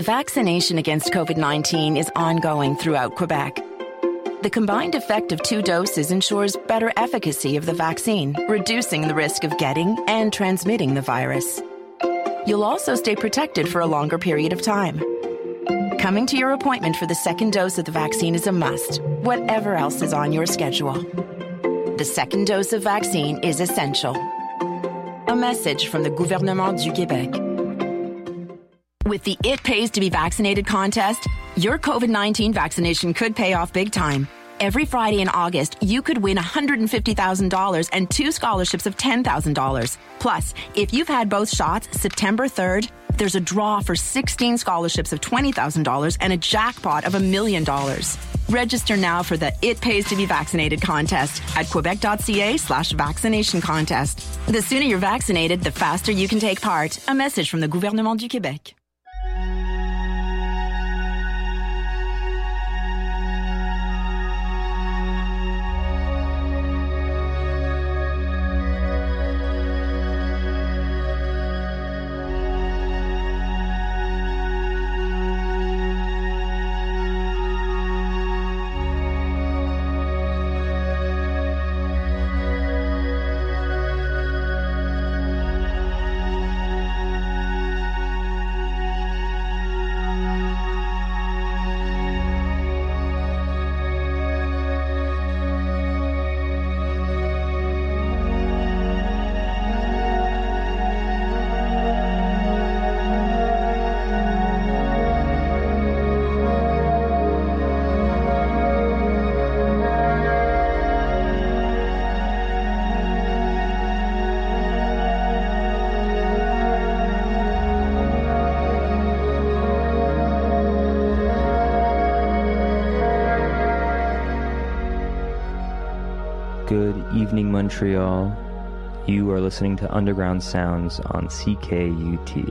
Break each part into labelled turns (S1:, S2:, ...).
S1: Vaccination against COVID-19 is ongoing throughout Quebec. The combined effect of 2 doses ensures better efficacy of the vaccine, reducing the risk of getting and transmitting the virus. You'll also stay protected for a longer period of time. Coming to your appointment for the 2nd dose of the vaccine is a must, whatever else is on your schedule. The 2nd dose of vaccine is essential. A message from the Gouvernement du Québec. With the It Pays to Be Vaccinated contest, your COVID-19 vaccination could pay off big time. Every Friday in August, you could win $150,000 and 2 scholarships of $10,000. Plus, if you've had both shots September 3rd, there's a draw for 16 scholarships of $20,000 and a jackpot of $1 million. Register now for the It Pays to Be Vaccinated contest at quebec.ca/vaccination contest. The sooner you're vaccinated, the faster you can take part. A message from the Gouvernement du Québec.
S2: Good evening, Montreal. You are listening to Underground Sounds on CKUT.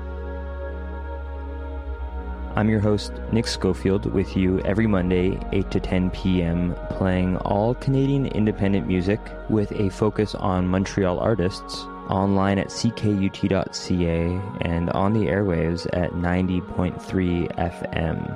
S2: I'm your host, Nick Schofield, with you every Monday, 8 to 10 p.m., playing all Canadian independent music with a focus on Montreal artists, online at ckut.ca and on the airwaves at 90.3 FM.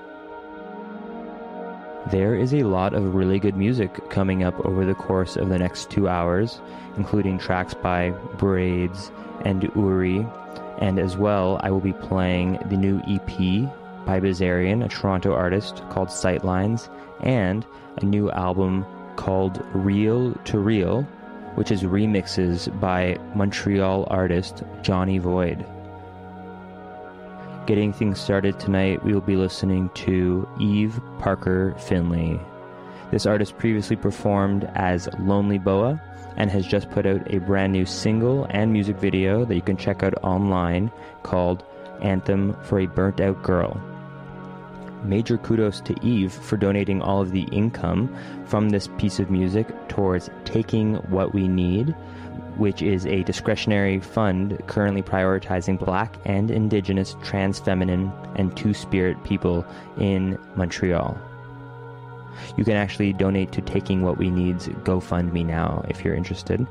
S2: There is a lot of really good music coming up over the course of the next 2 hours, including tracks by Braids and Uri, and as well I will be playing the new EP by Bizarian, a Toronto artist, called Sightlines, and a new album called Real to Real, which is remixes by Montreal artist Johnny Void. Getting things started tonight, we will be listening to Eve Parker Finley. This artist previously performed as Lonely Boa and has just put out a brand new single and music video that you can check out online called Anthem for a Burnt Out Girl. Major kudos to Eve for donating all of the income from this piece of music towards Taking What We Need, which is a discretionary fund currently prioritizing Black and Indigenous, trans feminine, and Two-Spirit people in Montreal. You can actually donate to Taking What We Need's GoFundMe now if you're interested.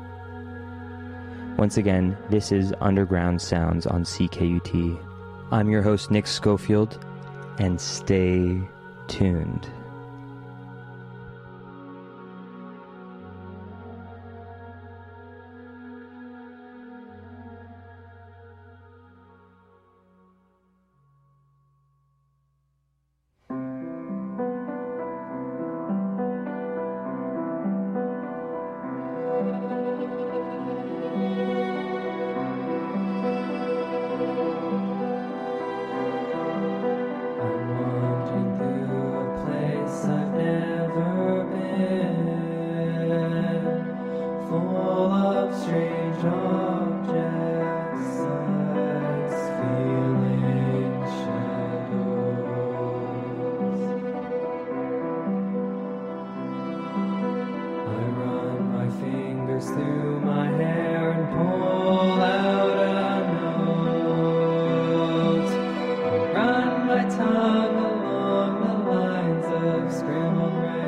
S2: Once again, this is Underground Sounds on CKUT. I'm your host, Nick Schofield, and stay tuned.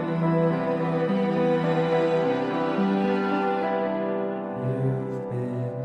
S3: You've been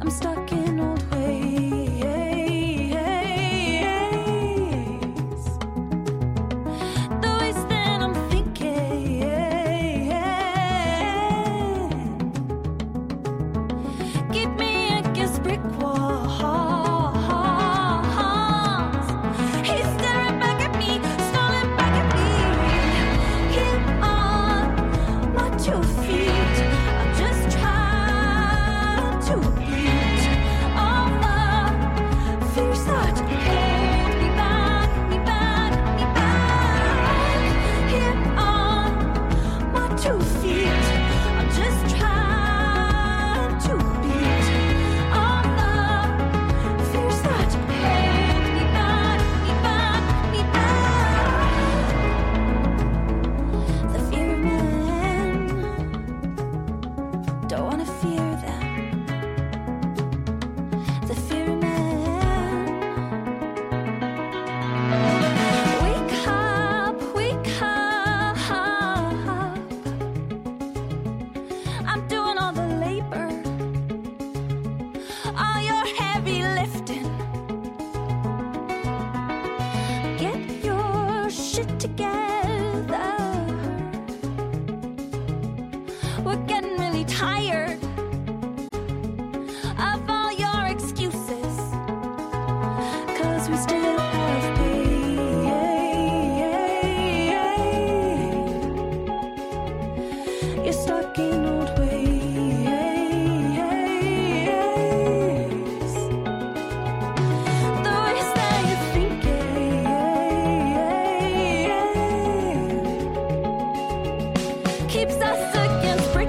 S3: I'm stuck in old ways. The ways that I'm thinking keep me against brick walls. He's staring back at me, snarling back at me. Here on my 2 feet, I'm just trying to beat all the fears that hold me back, me back, me back. Here on my 2 feet, I'm just trying to beat all the fears that hold me back, me back, me back. The fear of men, don't wanna fear them. The fear of men. Wake up, wake up. I'm doing all the labor, all your heavy lifting. Get your shit together. We're getting really tired of all your excuses, 'cause we still have pain. You're stuck in old ways. The ways that you're thinking keeps us against brick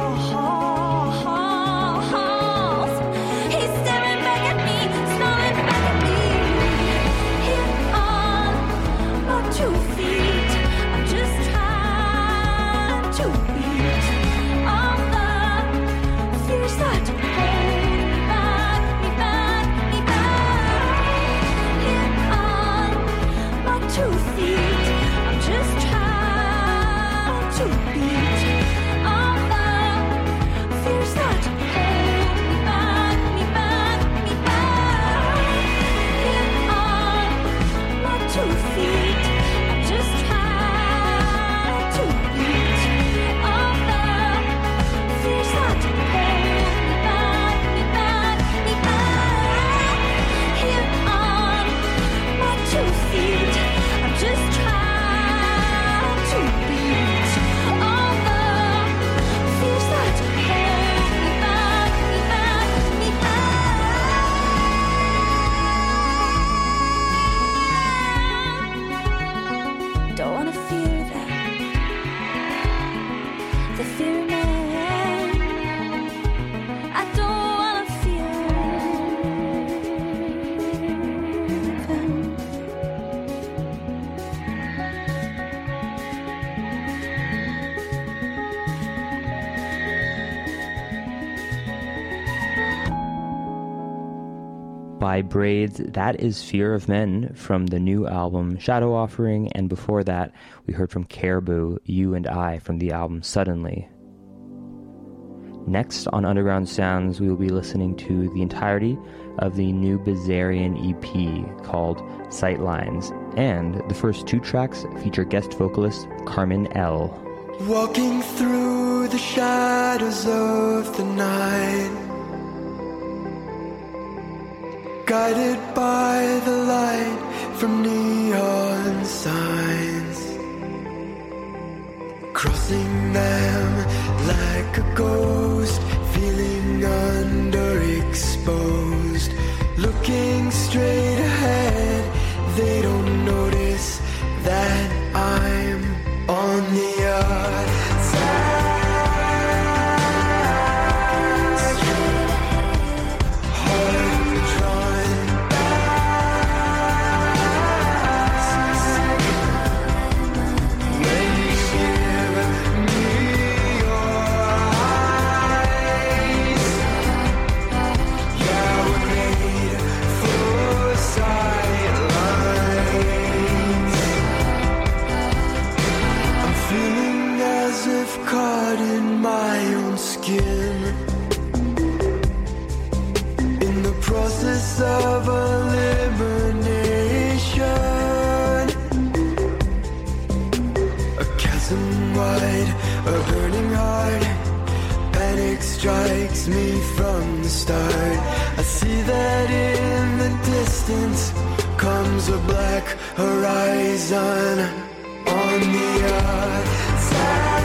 S3: walls. He's staring back at me, snarling back at me. Here on my 2 feet, I'm just trying to beat all the fears that hold me back, me back, me back. Here on my 2 feet, I'm just trying to beat all the fears that hold me back, me back, me back. Here on my 2 feet, I'm just trying to beat all the fears that hold me back, me back, me back. Here on my 2 feet, I'm just trying to beat all the fears that hold me back, me back, me back. Don't wanna fear them. The fear of men. I don't wanna fear them.
S2: By Braids, that is Fear of Men from the new album Shadow Offering, and before that we heard from Caribou, You and I from the album Suddenly. Next on Underground Sounds, we will be listening to the entirety of the new Bazarian EP called Sightlines, and the first 2 tracks feature guest vocalist Carmen L.
S4: Walking through the shadows of the night, guided by the light from neon signs, crossing them like a ghost, feeling underexposed, looking straight ahead. They don't notice that I'm on the other side. Sightlines. rules of elimination. A chasm wide, a burning heart. Panic strikes me from the start. I see that in the distance comes a black horizon on the other side.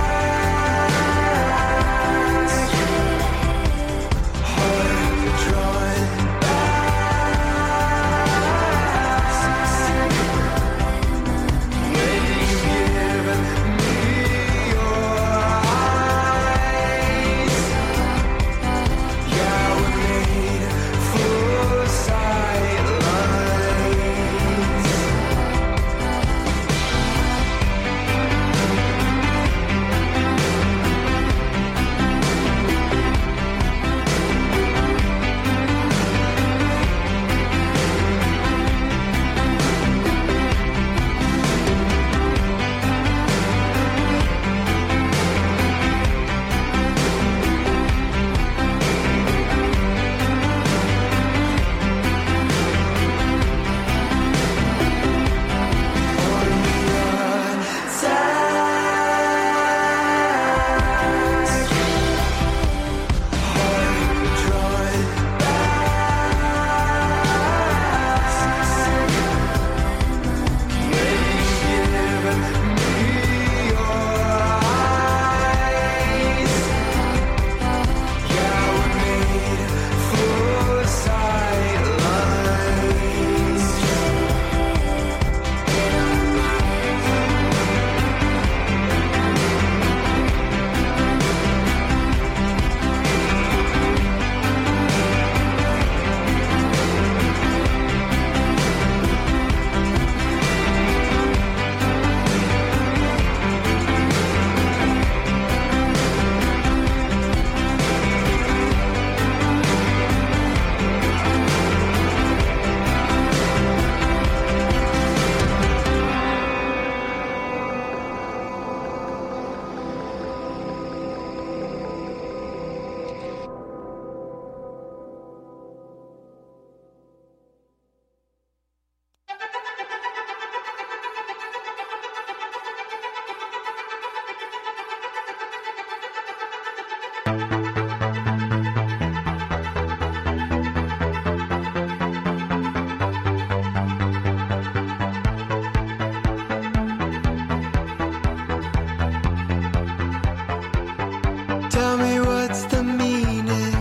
S4: Tell me what's the meaning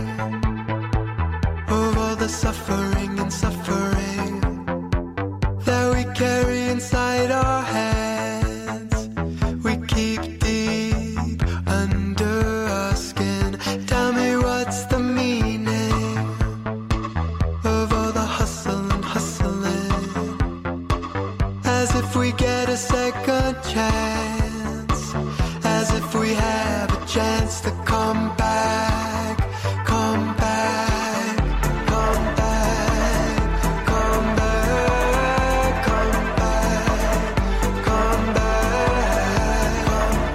S4: of all the suffering and suffering that we carry inside our heads. We keep deep under our skin. Tell me what's the meaning of all the hustle and hustling, as if we get a second chance, as if we have a chance to come back, come back, come back, come back, come back, come back,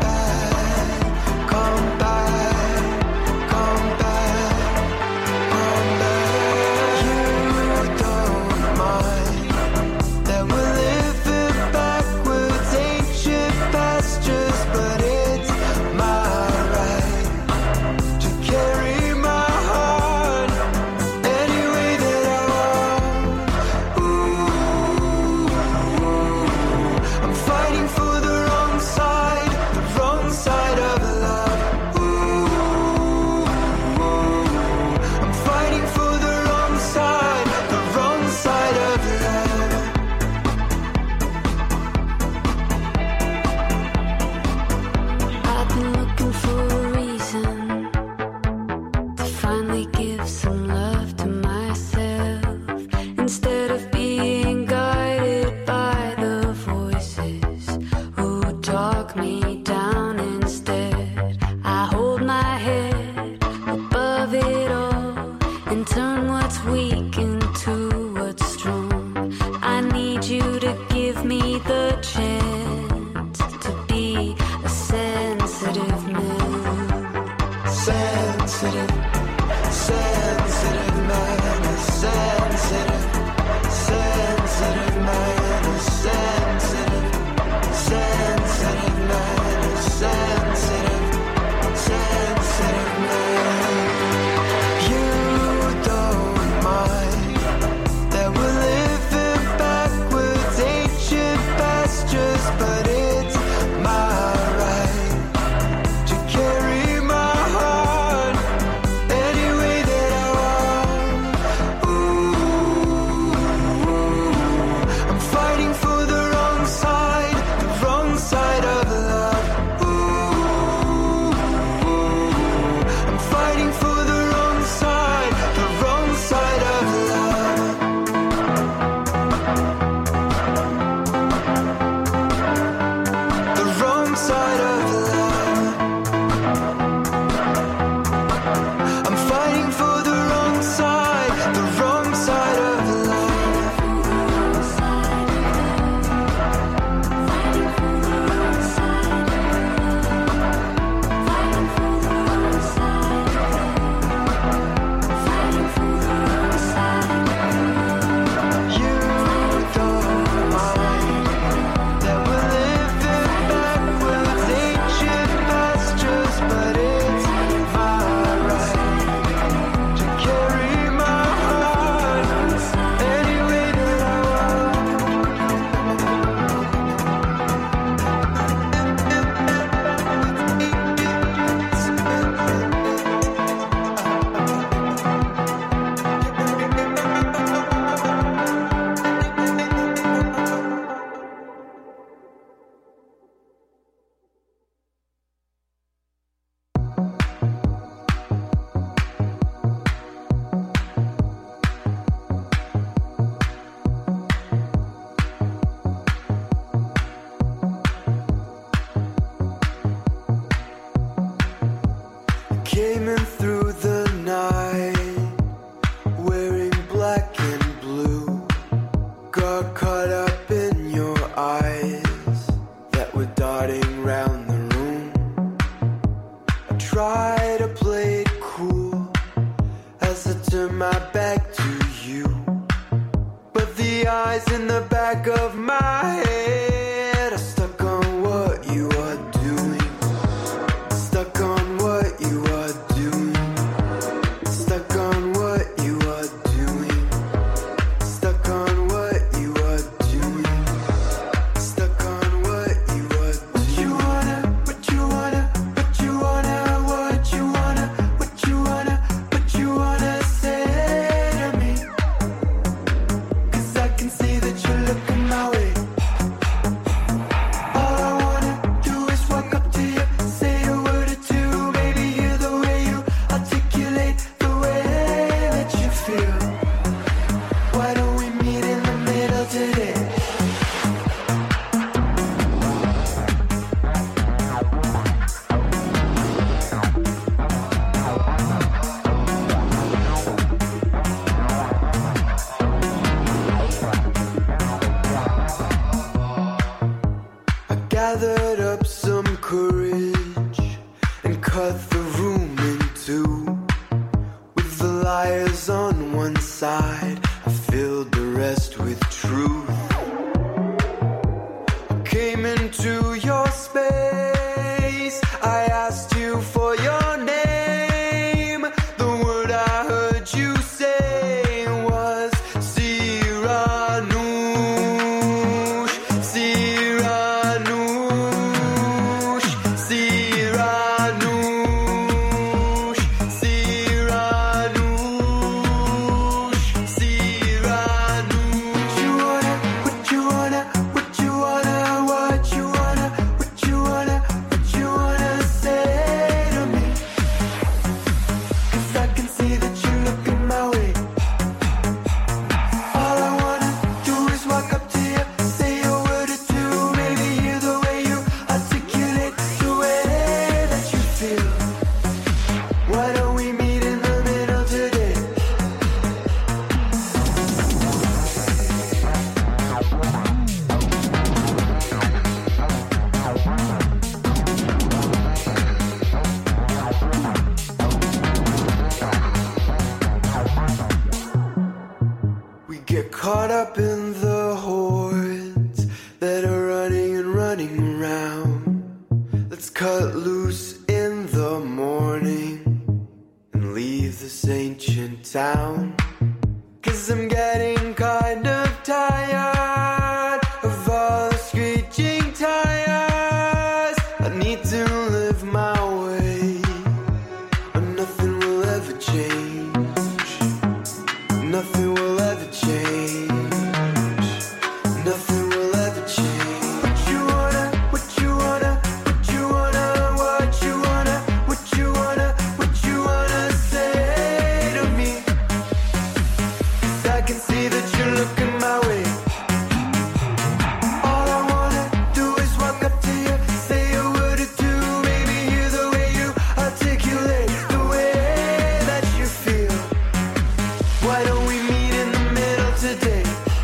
S4: come back, come back, come back. You don't mind that we're living backwards, ancient pastures, but it's my right to carry my heart any way that I want. Ooh, I'm fighting for the wrong side of love. Ooh, I'm fighting for the wrong side of love.
S3: I've been looking for a reason to finally give some love to myself, instead of being guided by the voices who talk me down. Instead, I hold my head above it all and turn what's weak into what's strong. I need you to give me the chance to be a sensitive man. Sensitive man, a sensitive
S4: back to you. But the eyes in the back of my head are stuck on what you are doing. Stuck on what you are doing. Stuck on what you are doing. Stuck on what you are doing. Stuck on what you are doing. What you wanna, what you wanna, what you wanna, what you wanna, what you wanna, what you wanna say to me. 'Cause I can see that you're looking my way. All I wanna do is walk up to you, say a word or two, maybe hear the way you articulate the way that you feel. Why don't we meet in the middle today? I gathered up some courage and cut the room in two. With the liars on one side, I filled the rest with truth. I came into your space, I asked you for your name. The word I heard you say was Cyrano. Cyrano, Cyrano, Cyrano, Cyrano. What you wanna, what you wanna, what you wanna, what you wanna, what you wanna say to me? 'Cause I can see that you're looking my way. All I wanna do is walk up to you, say a word or two, maybe hear the way you articulate the way that you feel. Why don't we meet in the middle today? We get caught up in the hordes that are running and running around. Let's cut loose in the morning and leave this ancient town. 'Cause I'm getting kind of tired of all the screeching tires. I need to live my way, or nothing will ever change. Nothing will ever change. Nothing will ever change. What you wanna, what you wanna, what you wanna, what you wanna, what you wanna, what you wanna say to me? 'Cause I can see that you're looking my way. All I wanna do is walk up to you, say a word or two, maybe hear the way you articulate the way that you feel. Why don't we meet in the middle today?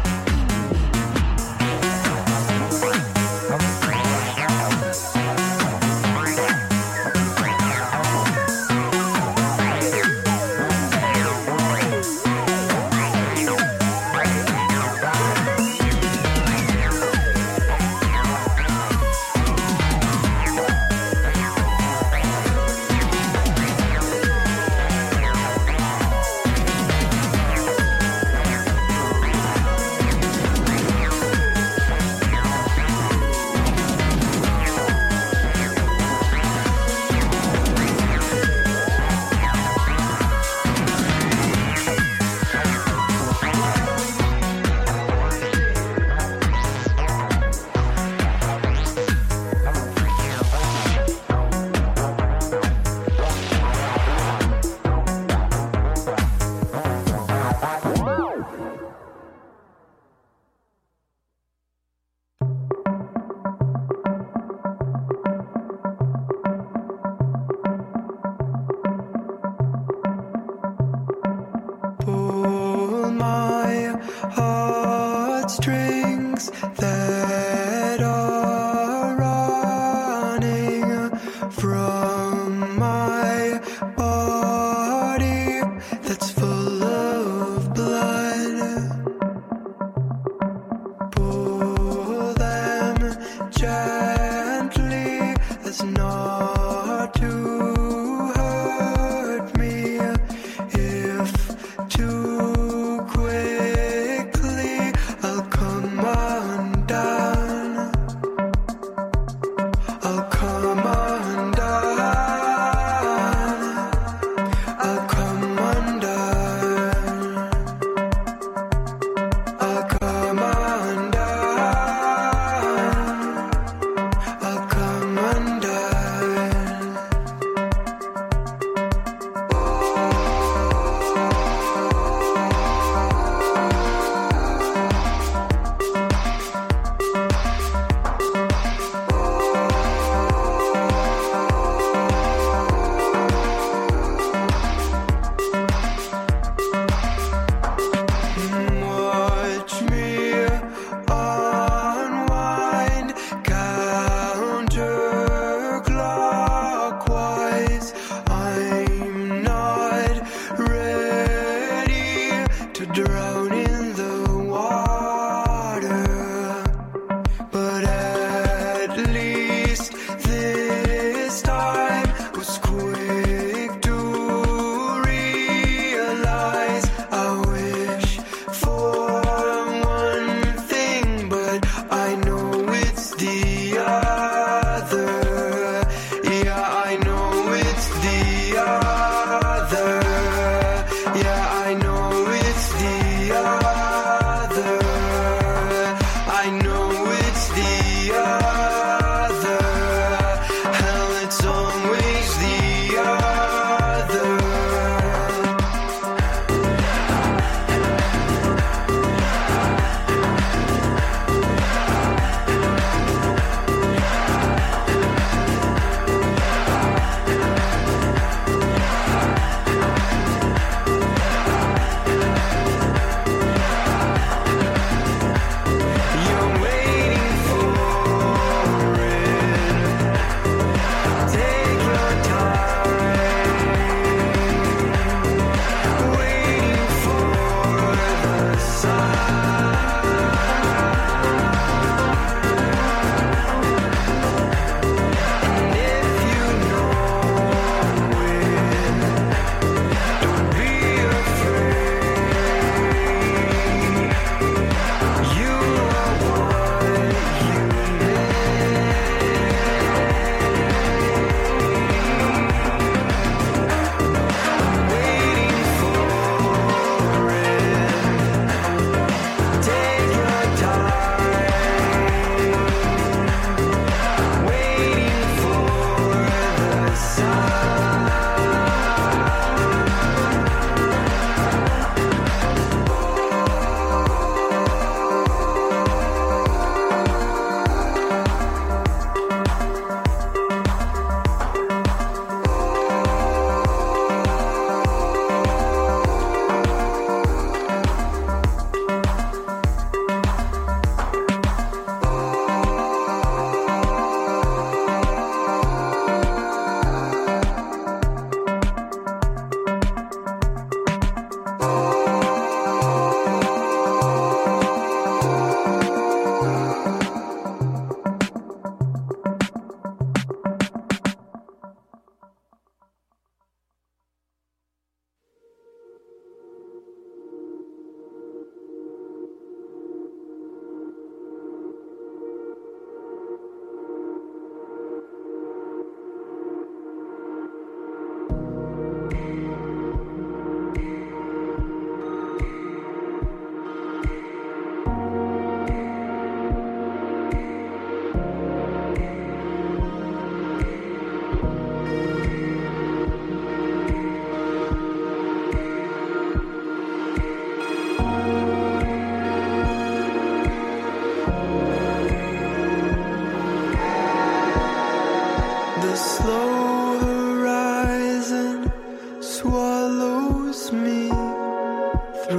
S4: Pull my heartstrings that are running from my body that's full of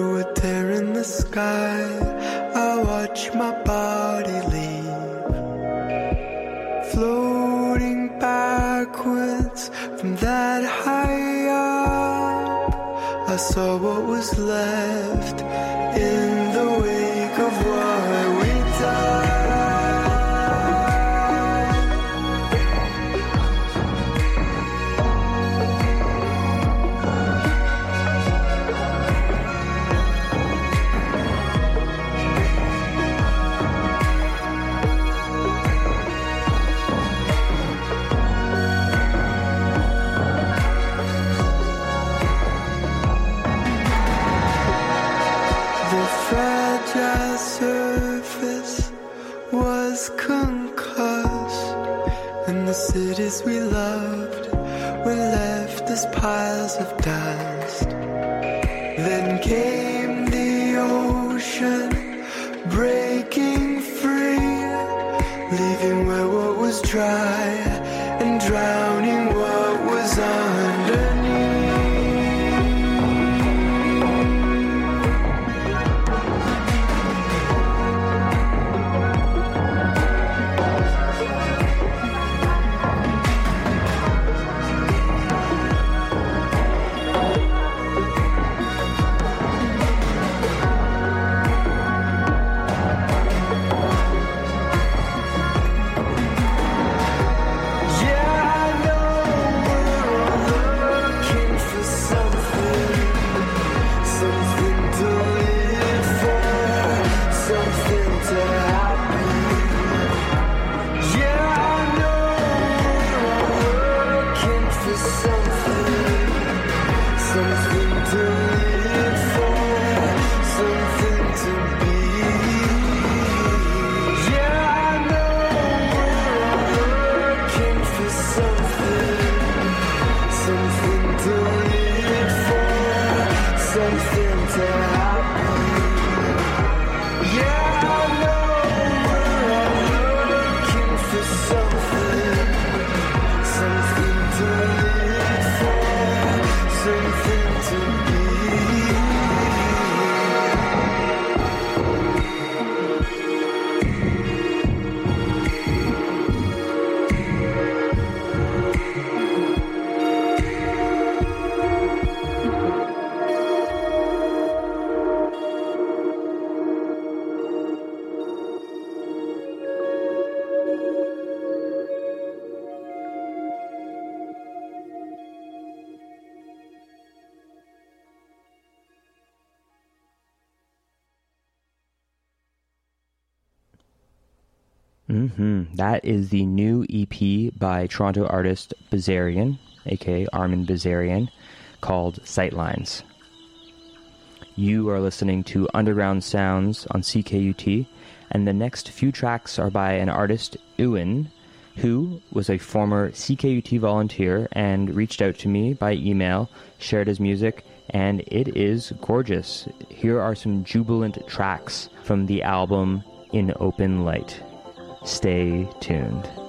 S4: through a tear in the sky, I watch my body leave, floating backwards from that high up. I saw what was left in the wake of what we died. Fragile surface was concussed, and the cities we loved were left as piles of dust. Then came the ocean, breaking free, leaving where what was dry and drowning what was underneath.
S2: That is the new EP by Toronto artist Bazarian, aka Armin Bazarian, called Sightlines. You are listening to Underground Sounds on CKUT, and the next few tracks are by an artist, Ewan, who was a former CKUT volunteer and reached out to me by email, shared his music, and it is gorgeous. Here are some jubilant tracks from the album In Open Light. Stay tuned.